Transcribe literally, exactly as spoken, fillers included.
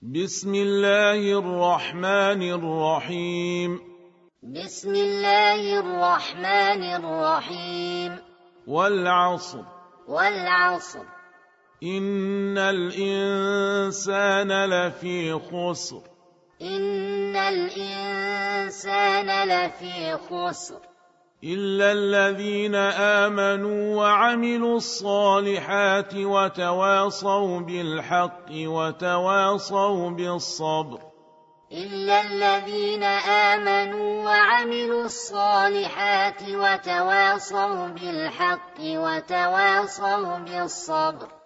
بسم الله الرحمن الرحيم بسم الله الرحمن الرحيم والعصر والعصر إن الإنسان لفي خسر إن الإنسان لفي خسر إلا الذين آمنوا وعملوا الصالحات وتواصوا بالحق وتواصوا بالصبر إلا الذين آمنوا وعملوا الصالحات وتواصوا بالحق وتواصوا بالصبر